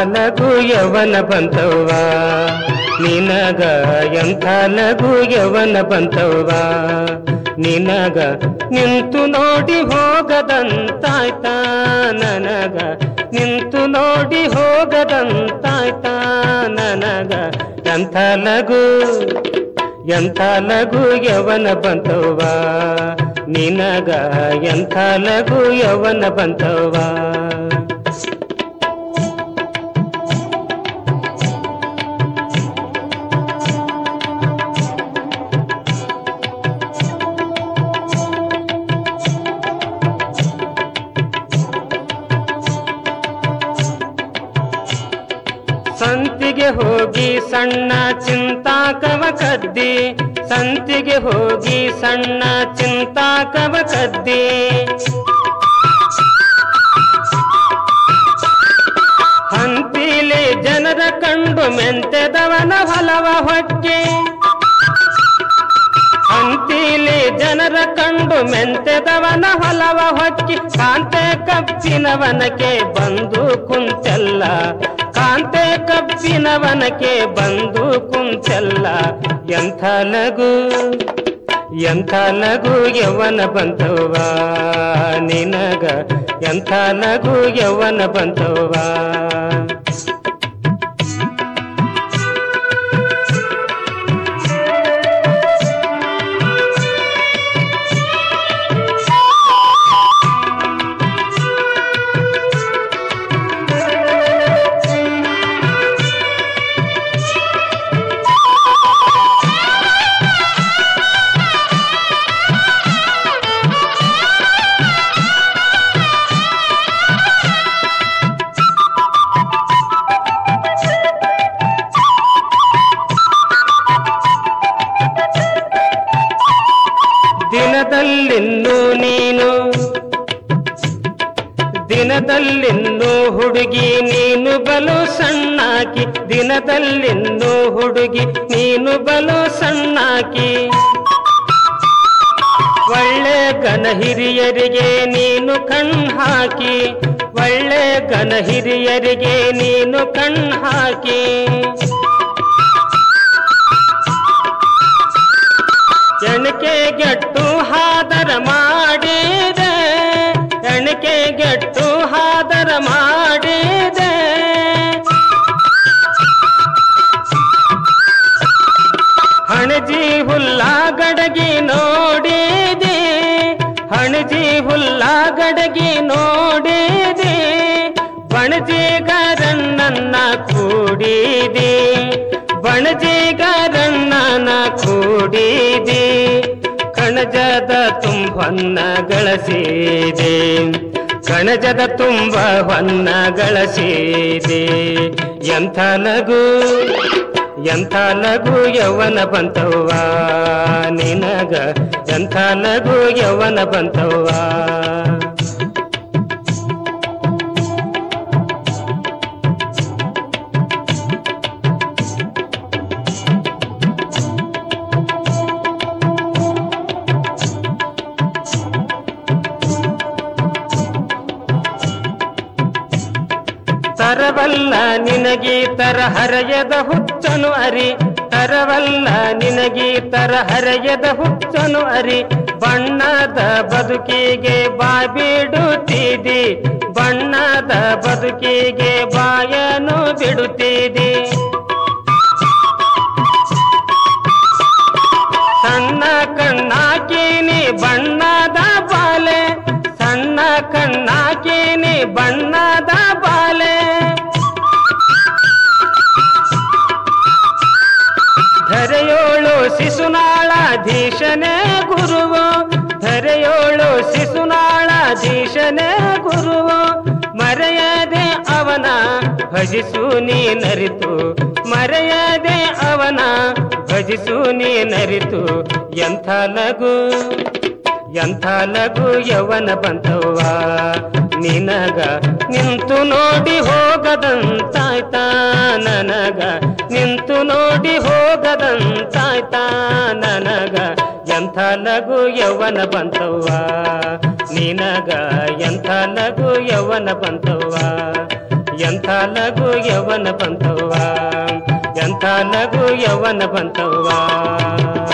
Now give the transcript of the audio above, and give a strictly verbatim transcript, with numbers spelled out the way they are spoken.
ಲಘು ಯವನ ಬಂತವ್ವ ನಿನಗ ಎಂಥ ಲಘು ಯವನ ಬಂತವ್ವ ನಿನಗ ನಿಂತು ನೋಡಿ ಹೋಗದಂತಾಯ್ತ ನನಗ ನಿಂತು ನೋಡಿ ಹೋಗದಂತಾಯ್ತ ನನಗ ಎಂಥ ಲಘು ಎಂಥ ಲಘು ಯವನ ಬಂತವ್ವ ನಿನಗ ಎಂಥ ಲಘು ಯವನ ಬಂತವ್ವ ಸಂತಿಗೆ ಹೋಗಿ ಸಣ್ಣ ಚಿಂತಾಕವ ಕದ್ದಿ ಸಂತಿಗೆ ಹೋಗಿ ಸಣ್ಣ ಚಿಂತಾಕವ ಕದ್ದಿ ಹಂತಿಲಿ ಜನರ ಕಂಡು ಮೆಂತೆದವನ ಹೊಲವ ಹೊಕ್ಕೆ ಹಂತಿಲಿ ಜನರ ಕಂಡು ಮೆಂತೆದವನ ಹೊಲವ ಹೊಕ್ಕಿ ಕಾಂತೆ ಕಬ್ಬಿನವನಕ್ಕೆ ಬಂದು ಕುಂತೆಲ್ಲ ಕಾಂತೆ ಕಬ್ಬಿನವನಕ್ಕೆ ಬಂದು ಕುಂತೆಲ್ಲ ಎಂಥ ಲಘು ಎಂಥ ಲಘು ಯವನ ಬಂತವ್ವ ನಿನಗ ಎಂಥ ಲಘು ಯವನ ಬಂತವ್ವ ದಿನದಲ್ಲಿನ್ನು ನೀನು ದಿನದಲ್ಲಿನ್ನು ಹುಡುಗಿ ನೀನು ಬಲು ಸಣ್ಣಾಕಿ ದಿನದಲ್ಲಿನ್ನು ಹುಡುಗಿ ನೀನು ಬಲು ಸಣ್ಣಾಕಿ ಒಳ್ಳೆ ಗನ ಹಿರಿಯರಿಗೆ ನೀನು ಕಣ್ ಹಾಕಿ ಒಳ್ಳೆ ಗನ ಹಿರಿಯರಿಗೆ ನೀನು ಕಣ್ ಹಾಕಿ ಎಣಕೆ ಗೆಟ್ಟು ಹಾದರ ಮಾಡಿದೆ ಎಣಕೆ ಗೆಟ್ಟು ಹಾದರ ಮಾಡಿದೆ ಹಣಜಿ ಹುಲ್ಲ ಗಡಗಿ ನೋಡಿದೆ ಹಣಜಿ ಹುಲ್ಲ ಗಡಗಿ ನೋಡಿದೆ ಬಣಜಿಗರಣ್ಣನ ಕೂಡಿದೆ ಬಣಜಿಗರಣ್ಣನ ಕೂಡಿದೆ ಕಣಜದ ತುಂಬನ್ನ ಗಳಸಿದೆ ಕಣಜದ ತುಂಬ ಹೊನ್ನ ಗಳಸಿದೆ ಎಂಥ ಲಘು ಎಂಥ ಲಘು ಯವನ ಬಂತವ್ವ ನಿನಗ ಎಂಥ ಲಘು ಯವನ ಬಂತವ್ವ ತರವಲ್ಲ ನಿನಗಿ ತರ ಹರೆಯದ ಹುಚ್ಚನು ಅರಿ ತರವಲ್ಲ ನಿನಗಿ ತರ ಹರೆಯದ ಹುಚ್ಚನು ಅರಿ ಬಣ್ಣದ ಬದುಕಿಗೆ ಬಾಬಿಡುತ್ತಿದಿ ಬಣ್ಣದ ಬದುಕಿಗೆ ಬಾಯನು ಬಿಡುತ್ತಿದಿ ಸಣ್ಣ ಕಣ್ಣಾಕಿನಿ ಬಣ್ಣದ ಬಾಲೆ ಸಣ್ಣ ಕಣ್ಣಾಕಿನಿ ಬಣ್ಣದ ಬಾಲೆ ಧರೆಯೋಳು ಶಿಶುನಾಳಾಧೀಶನೇ ಗುರುವು ಧರೆಯೋಳು ಶಿಶುನಾಳಾಧೀಶನೇ ಗುರುವು ಮರೆಯದೆ ಅವನ ಭಜಿಸು ನೀನರಿತು ಮರೆಯದೆ ಅವನ ಭಜಿಸು ನೀನರಿತು ಎಂಥ ಲಘು ಎಂಥ ಲಘು ಯವನ ಬಂತವ್ವ ನಿನಗ ನಿಂತು ನೋಡಿ ಹೋಗದಂತಾಯ್ತ ನನಗ ನಿಂತು ನೋಡಿ ಹೋಗದಂತಾಯ್ತ ನನಗ ಎಂಥ ಲಘು ಯವನ ಬಂತವ್ವ ನಿನಗ ಎಂಥ ಲಘು ಯವನ ಬಂತವ್ವ ಎಂಥ ಲಘು ಯೌವನ ಬಂತವ್ವ, ಎಂಥ ಲಘು ಯೌವನ ಬಂತವ್ವ.